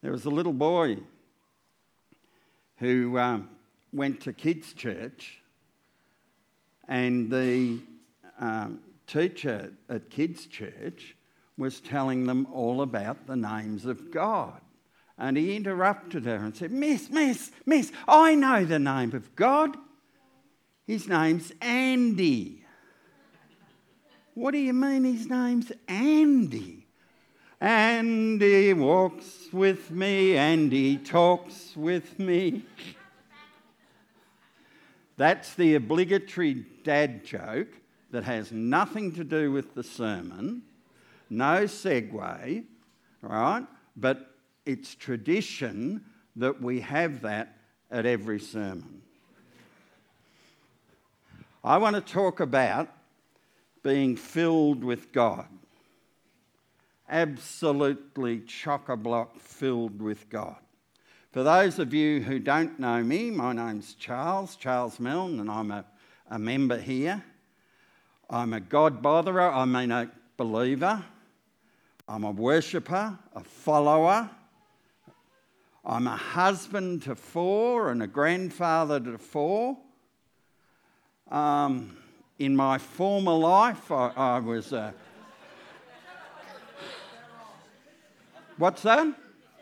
There was a little boy who went to kids' church, and the teacher at kids' church was telling them all about the names of God. And he interrupted her and said, Miss, I know the name of God. His name's Andy. What do you mean his name's Andy? Andy walks with me, Andy talks with me. That's the obligatory dad joke that has nothing to do with the sermon, no segue, right? But it's tradition that we have that at every sermon. I want to talk about being filled with God. Absolutely chock-a-block filled with God. For those of you who don't know me, my name's Charles Milne, and I'm a member here. I'm a God botherer, a believer. I'm a worshipper, a follower. I'm a husband to 4 and a grandfather to 4. In my former life, I was a... What's that?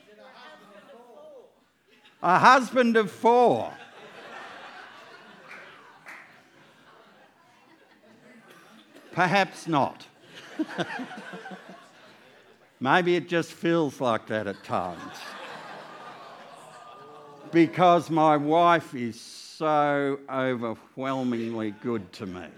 A husband of 4. Perhaps not. Maybe it just feels like that at times. Because my wife is so overwhelmingly good to me.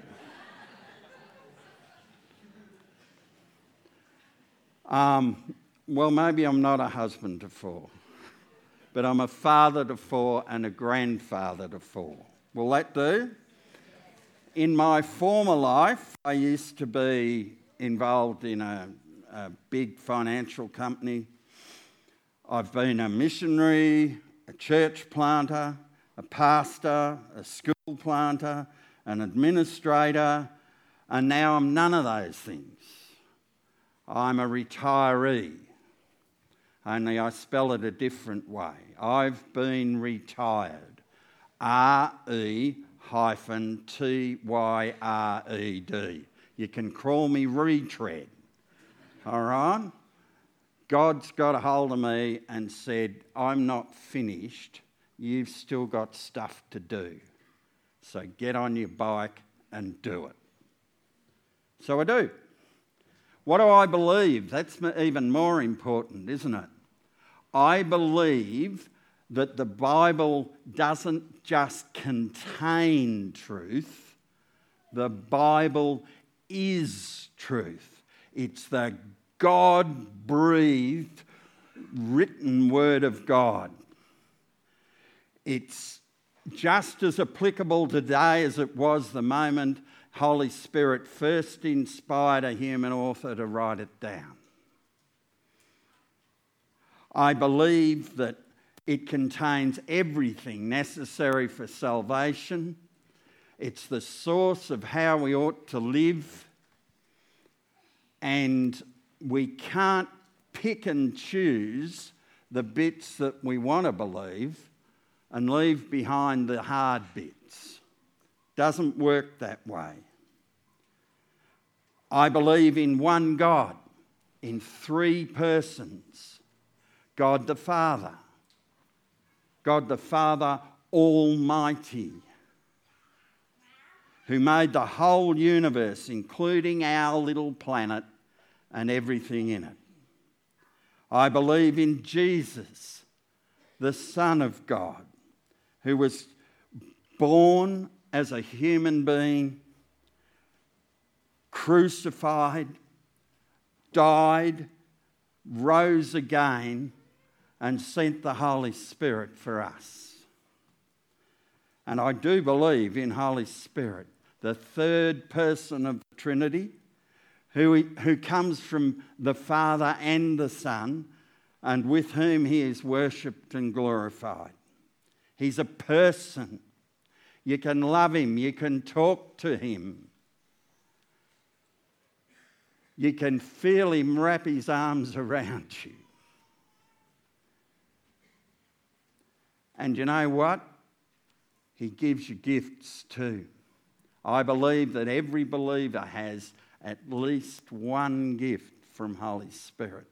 Well, maybe I'm not a husband to 4, but I'm a father to 4 and a grandfather to 4. Will that do? In my former life, I used to be involved in a big financial company. I've been a missionary, a church planter, a pastor, a school planter, an administrator, and now I'm none of those things. I'm a retiree, only I spell it a different way. I've been retired. RE-TYRED. You can call me retread. All right? God's got a hold of me and said, I'm not finished. You've still got stuff to do. So get on your bike and do it. So I do. What do I believe? That's even more important, isn't it? I believe that the Bible doesn't just contain truth. The Bible is truth. It's the God-breathed, written word of God. It's just as applicable today as it was the moment Holy Spirit first inspired a human author to write it down. I believe that it contains everything necessary for salvation. It's the source of how we ought to live. And we can't pick and choose the bits that we want to believe and leave behind the hard bits. Doesn't work that way. I believe in one God, in 3 persons. God the Father Almighty, who made the whole universe, including our little planet and everything in it. I believe in Jesus, the Son of God, who was born as a human being, crucified, died, rose again, and sent the Holy Spirit for us. And I do believe in Holy Spirit, the 3rd person of the Trinity, who comes from the Father and the Son, and with whom he is worshipped and glorified. He's a person. You can love him. You can talk to him. You can feel him wrap his arms around you. And you know what? He gives you gifts too. I believe that every believer has at least one gift from Holy Spirit.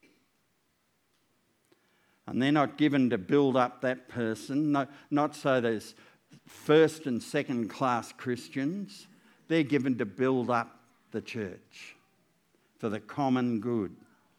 And they're not given to build up that person, not so there's first and second class Christians. They're given to build up the church for the common good.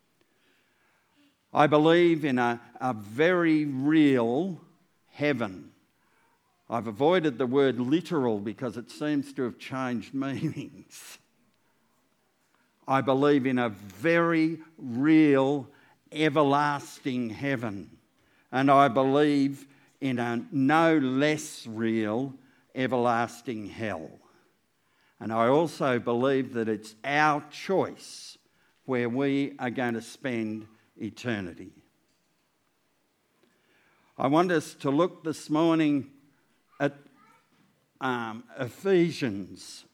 I believe in a very real heaven. I've avoided the word literal because it seems to have changed meanings. I believe in a very real, everlasting heaven. And I believe in a no less real, everlasting hell. And I also believe that it's our choice where we are going to spend eternity. I want us to look this morning at Ephesians.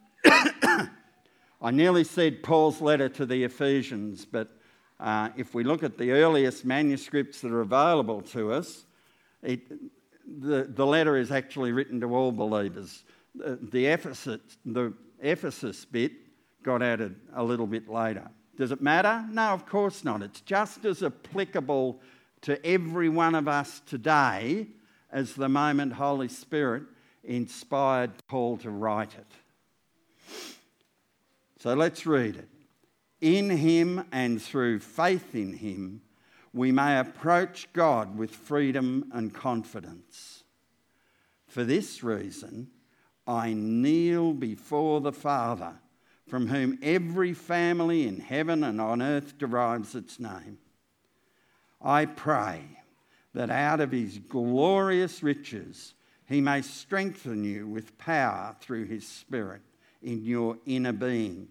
I nearly said Paul's letter to the Ephesians, but if we look at the earliest manuscripts that are available to us, the letter is actually written to all believers. The Ephesus bit got added a little bit later. Does it matter? No, of course not. It's just as applicable to every one of us today as the moment Holy Spirit inspired Paul to write it. So let's read it. In him and through faith in him, we may approach God with freedom and confidence. For this reason, I kneel before the Father, from whom every family in heaven and on earth derives its name. I pray that out of his glorious riches he may strengthen you with power through his Spirit in your inner being,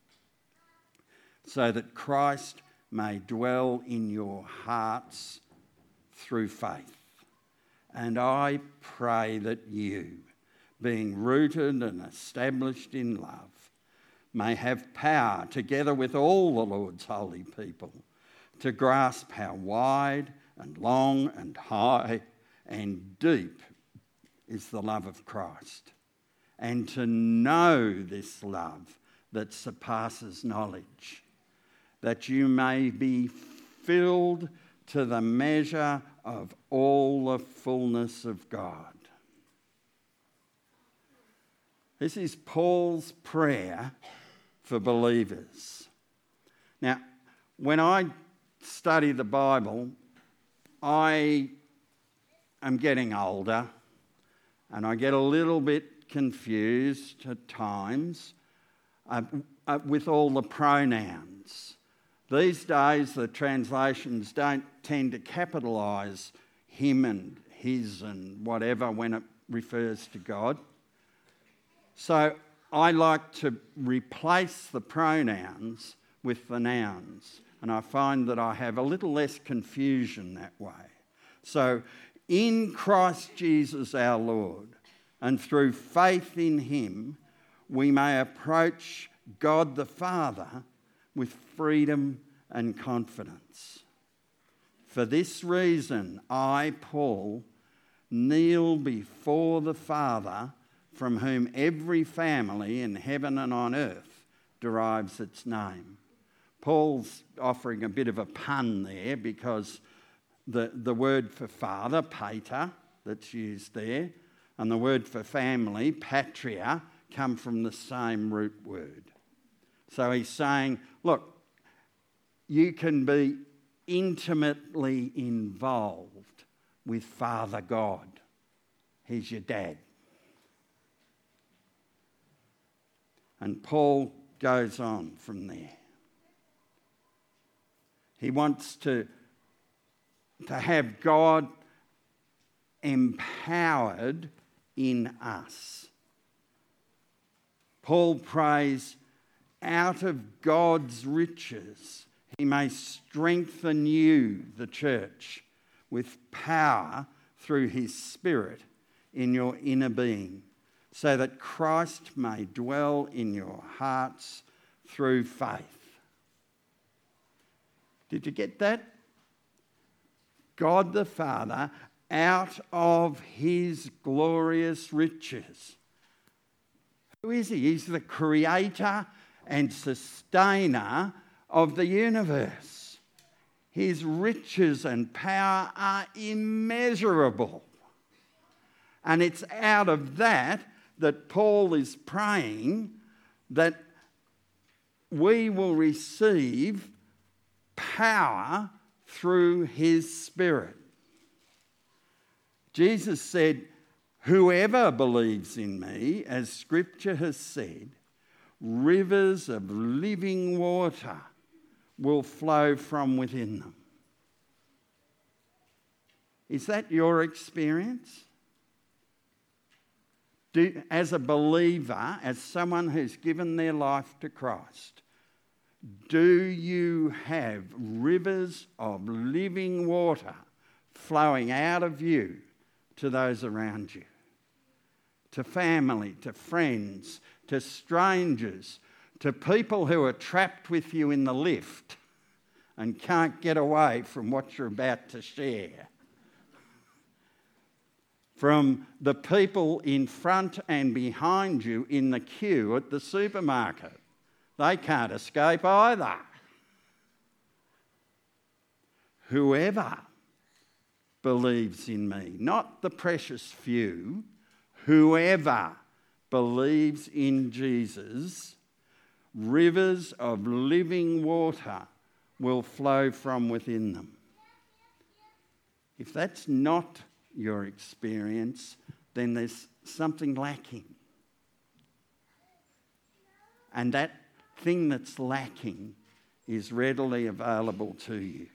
so that Christ may dwell in your hearts through faith. And I pray that you, being rooted and established in love, may have power, together with all the Lord's holy people, to grasp how wide and long and high and deep is the love of Christ, and to know this love that surpasses knowledge, that you may be filled to the measure of all the fullness of God. This is Paul's prayer for believers. Now, when I study the Bible, I am getting older and I get a little bit confused at times with all the pronouns. These days, the translations don't tend to capitalise him and his and whatever when it refers to God. So I like to replace the pronouns with the nouns, and I find that I have a little less confusion that way. So, in Christ Jesus our Lord, and through faith in him, we may approach God the Father with freedom and confidence. For this reason, I, Paul, kneel before the Father, from whom every family in heaven and on earth derives its name. Paul's offering a bit of a pun there because the word for father, pater, that's used there, and the word for family, patria, come from the same root word. So he's saying, look, you can be intimately involved with Father God. He's your dad. And Paul goes on from there. He wants to have God empowered in us. Paul prays, out of God's riches, he may strengthen you, the church, with power through his Spirit in your inner being, so that Christ may dwell in your hearts through faith. Did you get that? God the Father out of his glorious riches. Who is he? He's the creator and sustainer of the universe. His riches and power are immeasurable. And it's out of that Paul is praying that we will receive power through his Spirit. Jesus said, "Whoever believes in me, as Scripture has said, rivers of living water will flow from within them." Is that your experience? As a believer, as someone who's given their life to Christ, do you have rivers of living water flowing out of you to those around you? To family, to friends, to strangers, to people who are trapped with you in the lift and can't get away from what you're about to share. From the people in front and behind you in the queue at the supermarket. They can't escape either. Whoever believes in me, not the precious few, whoever believes in Jesus, rivers of living water will flow from within them. If that's not your experience, then there's something lacking. And that thing that's lacking is readily available to you.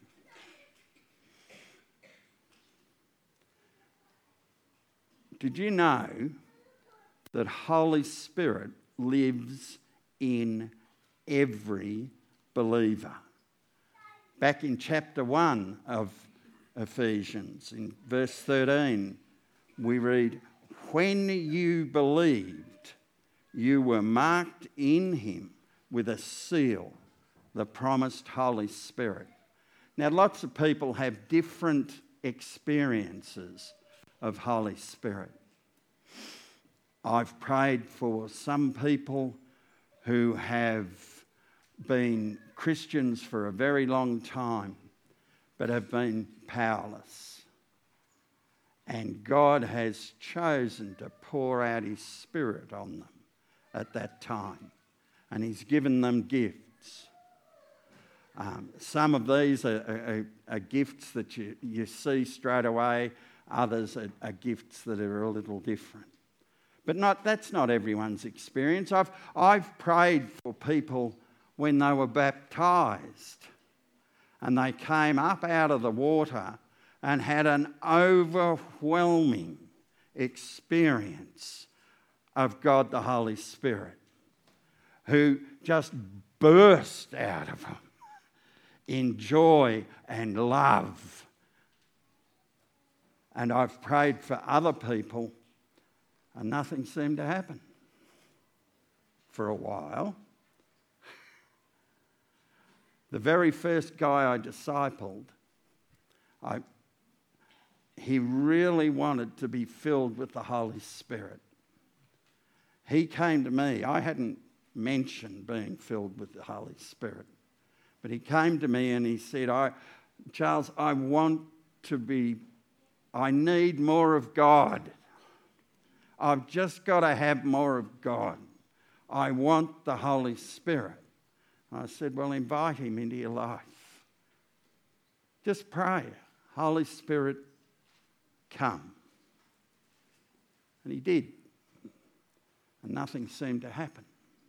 Did you know that Holy Spirit lives in every believer? Back in chapter 1 of Ephesians, in verse 13, we read, "When you believed, you were marked in him with a seal, the promised Holy Spirit." Now, lots of people have different experiences of Holy Spirit. I've prayed for some people who have been Christians for a very long time but have been powerless. And God has chosen to pour out his Spirit on them at that time. And he's given them gifts. Some of these are gifts that you see straight away. Others are gifts that are a little different. But that's not everyone's experience. I've prayed for people when they were baptised and they came up out of the water and had an overwhelming experience of God the Holy Spirit, who just burst out of them in joy and love. And I've prayed for other people and nothing seemed to happen for a while. The very first guy I discipled, he really wanted to be filled with the Holy Spirit. He came to me. I hadn't mentioned being filled with the Holy Spirit. But he came to me and he said, Charles, I need more of God. I've just got to have more of God. I want the Holy Spirit. I said, well, invite him into your life. Just pray, Holy Spirit, come. And he did. And nothing seemed to happen.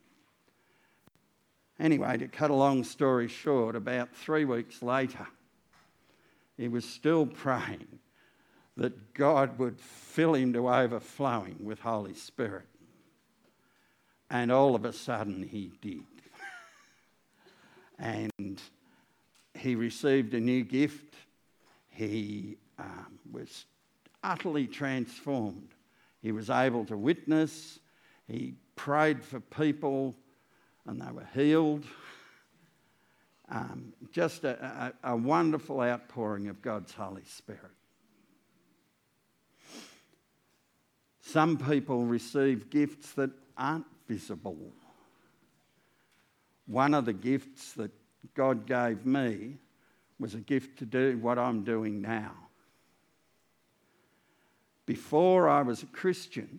Anyway, to cut a long story short, about 3 weeks later, he was still praying that God would fill him to overflowing with Holy Spirit. And all of a sudden he did. And he received a new gift. He was utterly transformed. He was able to witness. He prayed for people and they were healed. Just a wonderful outpouring of God's Holy Spirit. Some people receive gifts that aren't visible. One of the gifts that God gave me was a gift to do what I'm doing now. Before I was a Christian,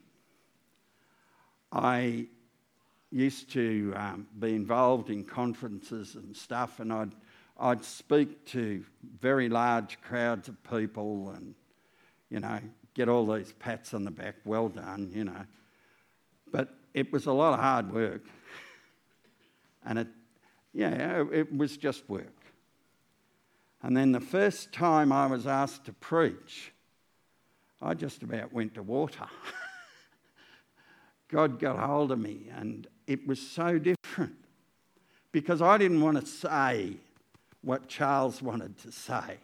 I used to be involved in conferences and stuff, and I'd speak to very large crowds of people and, get all these pats on the back, well done, But it was a lot of hard work. And it was just work. And then the first time I was asked to preach, I just about went to water. God got hold of me, and it was so different because I didn't want to say what Charles wanted to say.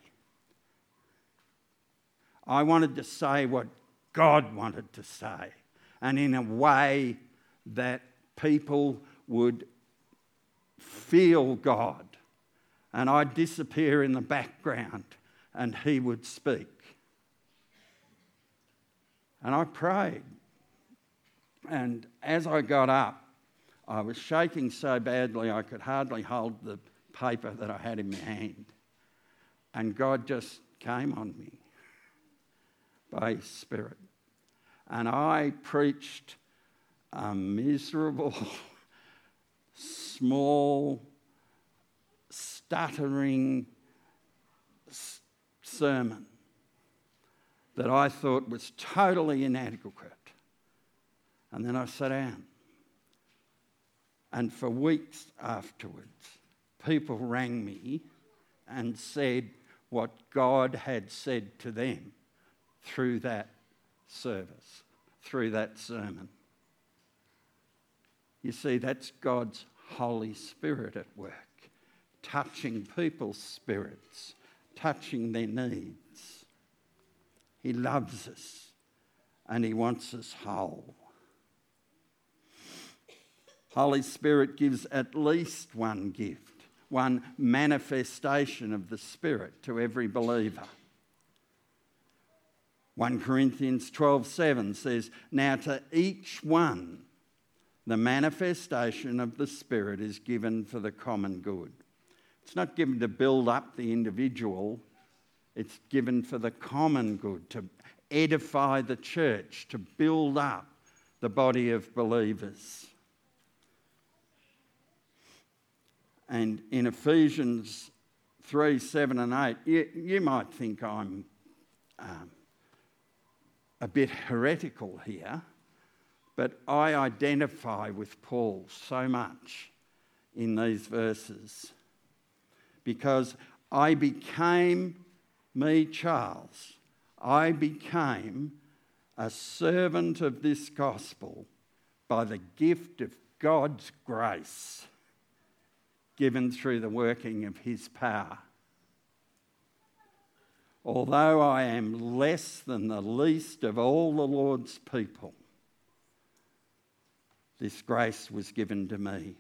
I wanted to say what God wanted to say, and in a way that people would feel God. And I'd disappear in the background and he would speak. And I prayed. And as I got up, I was shaking so badly I could hardly hold the paper that I had in my hand. And God just came on me by His Spirit. And I preached a miserable, small, stuttering sermon that I thought was totally inadequate. And then I sat down. And for weeks afterwards, people rang me and said what God had said to them through that service, through that sermon. You see, that's God's Holy Spirit at work, touching people's spirits, touching their needs. He loves us and He wants us whole. Holy Spirit gives at least one gift, one manifestation of the Spirit to every believer. 1 Corinthians 12:7 says, "Now to each one the manifestation of the Spirit is given for the common good." It's not given to build up the individual, it's given for the common good, to edify the church, to build up the body of believers. And in Ephesians 3:7 and 8, you might think I'm a bit heretical here, but I identify with Paul so much in these verses because I became, Charles, I became a servant of this gospel by the gift of God's grace given through the working of His power. Although I am less than the least of all the Lord's people, this grace was given to me.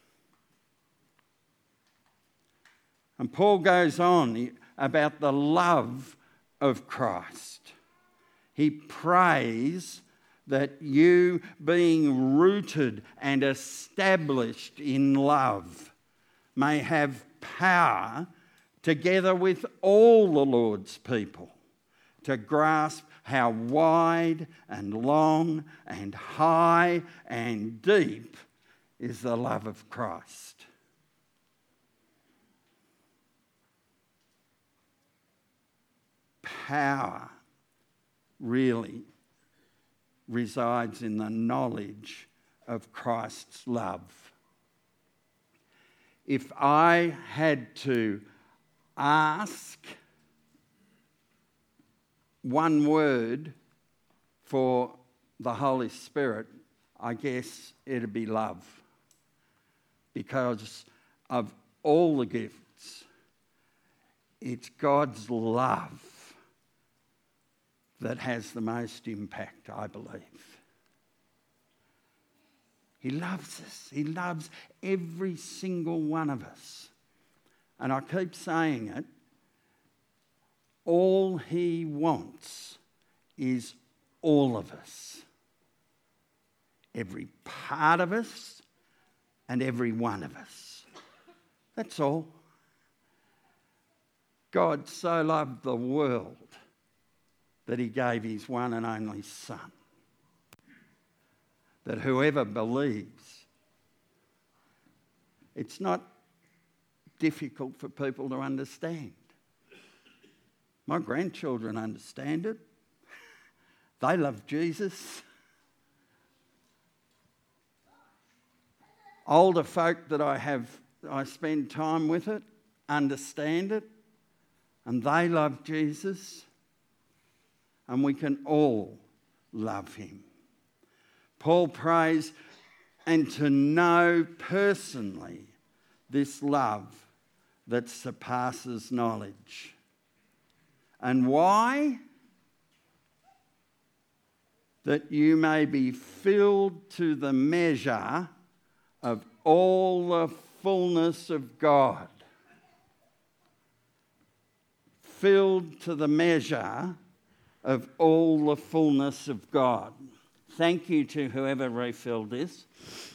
And Paul goes on about the love of Christ. He prays that you, being rooted and established in love, may have power together with all the Lord's people to grasp how wide and long and high and deep is the love of Christ. Power really resides in the knowledge of Christ's love. If I had to ask one word for the Holy Spirit, I guess it'd be love. Because of all the gifts, it's God's love that has the most impact, I believe. He loves us. He loves every single one of us. And I keep saying it, all He wants is all of us. every part of us and every one of us. That's all. God so loved the world that he gave his one and only Son, that whoever believes, it's not difficult for people to understand. My grandchildren understand it. They love Jesus. Older folk that I spend time with it, understand it, and they love Jesus, and we can all love him. Paul prays, and to know personally this love that surpasses knowledge. And why? That you may be filled to the measure of all the fullness of God. Filled to the measure of all the fullness of God. Thank you to whoever refilled this.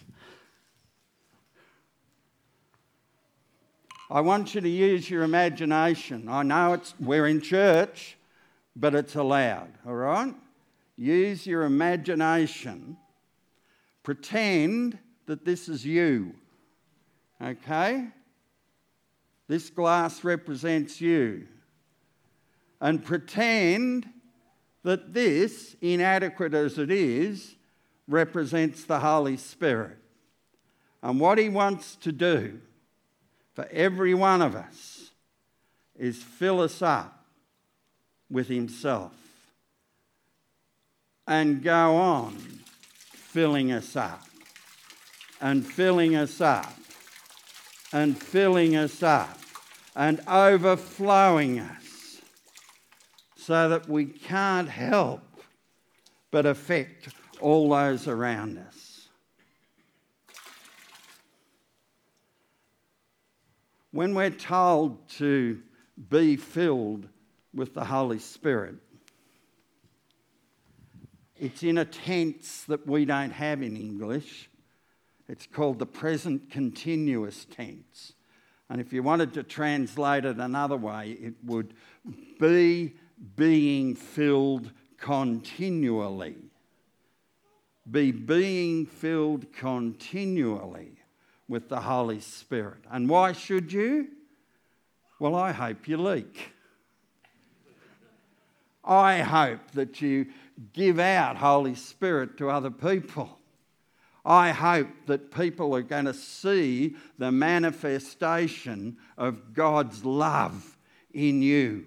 I want you to use your imagination. I know we're in church, but it's allowed, all right? Use your imagination. Pretend that this is you, okay? This glass represents you. And pretend that this, inadequate as it is, represents the Holy Spirit. And what he wants to do for every one of us is fill us up with himself and go on filling us up and filling us up and filling us up and overflowing us so that we can't help but affect all those around us. When we're told to be filled with the Holy Spirit, it's in a tense that we don't have in English. It's called the present continuous tense. And if you wanted to translate it another way, it would be being filled continually. Be being filled continually with the Holy Spirit. And why should you? Well, I hope you leak. I hope that you give out Holy Spirit to other people. I hope that people are going to see the manifestation of God's love in you.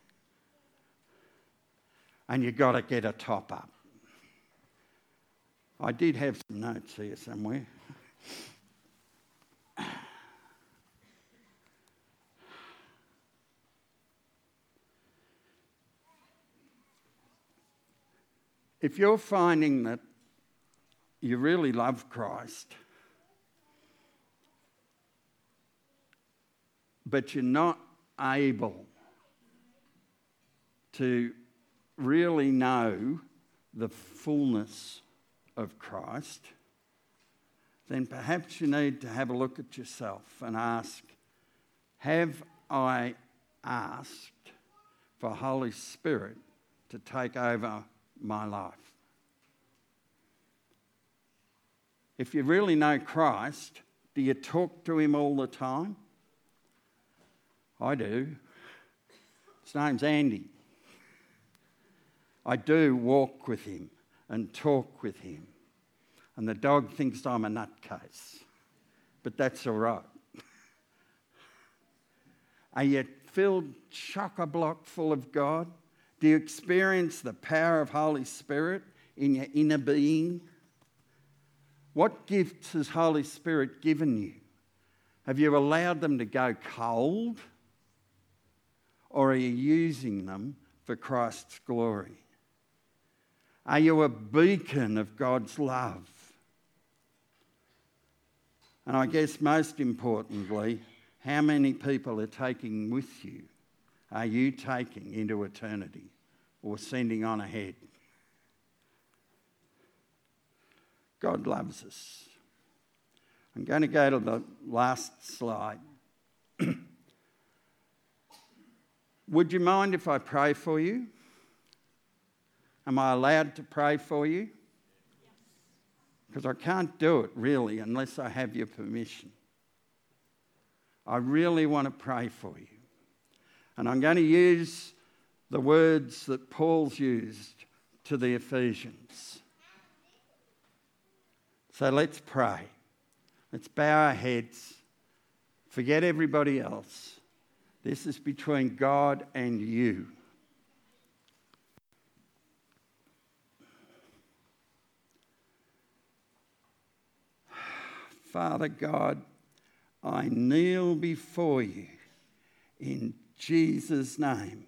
And you've got to get a top up. I did have some notes here somewhere. If you're finding that you really love Christ, but you're not able to really know the fullness of Christ, then perhaps you need to have a look at yourself and ask, have I asked for Holy Spirit to take over my life? If you really know Christ, do you talk to him all the time? I do. His name's Andy. I do walk with him and talk with him. And the dog thinks I'm a nutcase. But that's all right. Are you filled chock-a-block full of God? Do you experience the power of Holy Spirit in your inner being? What gifts has Holy Spirit given you? Have you allowed them to go cold? Or are you using them for Christ's glory? Are you a beacon of God's love? And I guess most importantly, how many people are taking with you? Are you taking into eternity or sending on ahead? God loves us. I'm going to go to the last slide. Would you mind if I pray for you? Am I allowed to pray for you? Because I can't do it really unless I have your permission. I really want to pray for you. And I'm going to use the words that Paul's used to the Ephesians. So let's pray. Let's bow our heads. Forget everybody else. This is between God and you. Father God, I kneel before you in Jesus' name.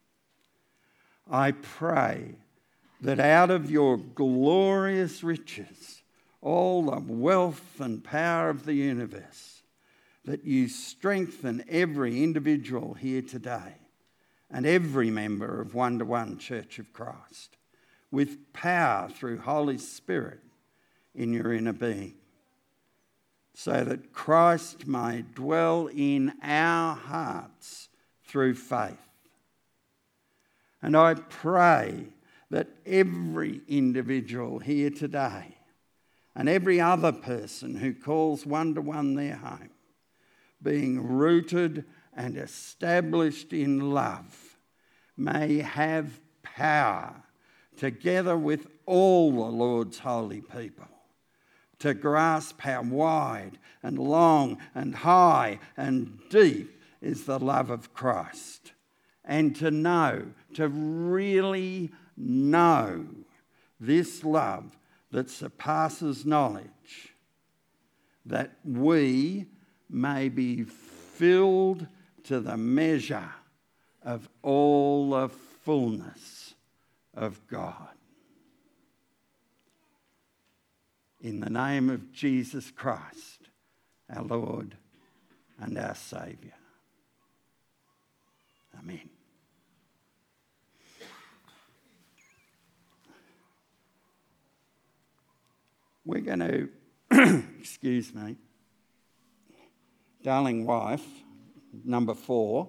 I pray that out of your glorious riches, all the wealth and power of the universe, that you strengthen every individual here today and every member of One-to-One Church of Christ with power through Holy Spirit in your inner being, so that Christ may dwell in our hearts through faith. And I pray that every individual here today and every other person who calls One-to-One their home, being rooted and established in love, may have power, together with all the Lord's holy people, to grasp how wide and long and high and deep is the love of Christ, and to know, to really know this love that surpasses knowledge, that we may be filled to the measure of all the fullness of God. In the name of Jesus Christ, our Lord and our Saviour. Amen. We're going to, excuse me, darling wife, number 4,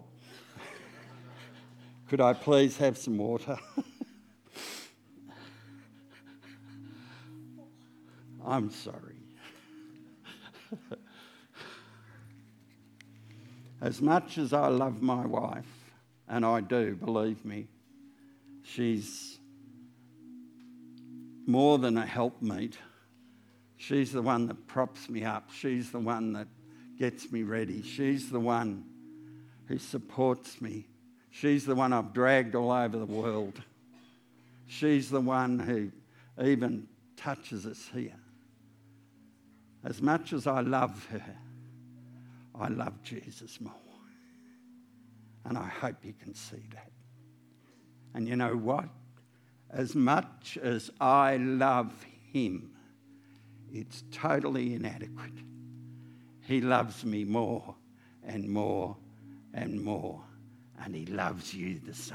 could I please have some water? I'm sorry. As much as I love my wife, and I do, believe me, she's more than a helpmeet. She's the one that props me up. She's the one that gets me ready. She's the one who supports me. She's the one I've dragged all over the world. She's the one who even touches us here. As much as I love her, I love Jesus more. And I hope you can see that. And you know what? As much as I love him, it's totally inadequate. He loves me more and more and more, and he loves you the same.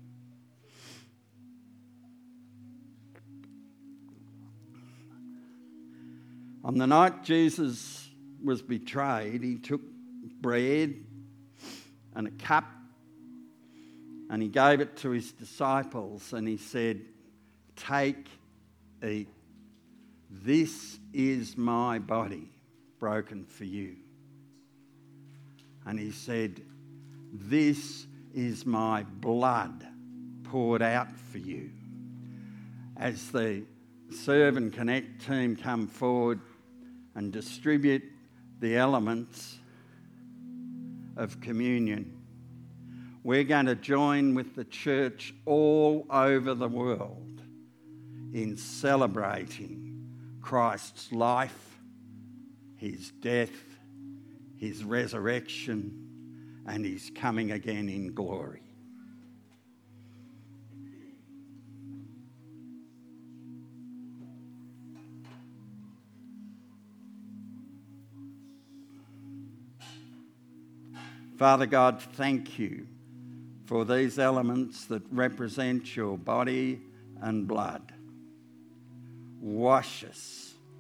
On the night Jesus was betrayed, he took bread and a cup and he gave it to his disciples and he said, "Take, eat. This is my body broken for you." And he said, "This is my blood poured out for you." As the Serve and Connect team come forward and distribute the elements of communion, we're going to join with the church all over the world in celebrating Christ's life, his death, his resurrection, and his coming again in glory. Father God, thank you for these elements that represent your body and blood. Wash us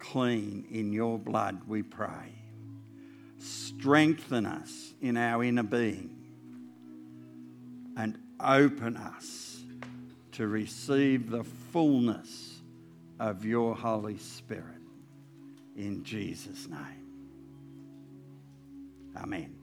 clean in your blood, we pray. Strengthen us in our inner being and open us to receive the fullness of your Holy Spirit. In Jesus' name. Amen.